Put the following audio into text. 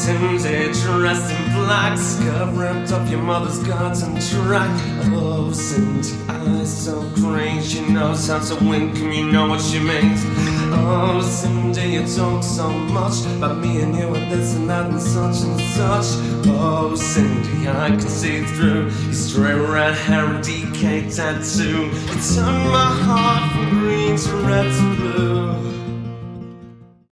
Cindy, dressed in black, skirt ripped off your mother's garden track. Oh, Cindy, eyes so green, she knows how to wink and you know what she means. Oh, Cindy, you talk so much about me and you and this and that and such and such. Oh, Cindy, I can see through your straight red hair and DK tattoo. You turned my heart from green to red to blue.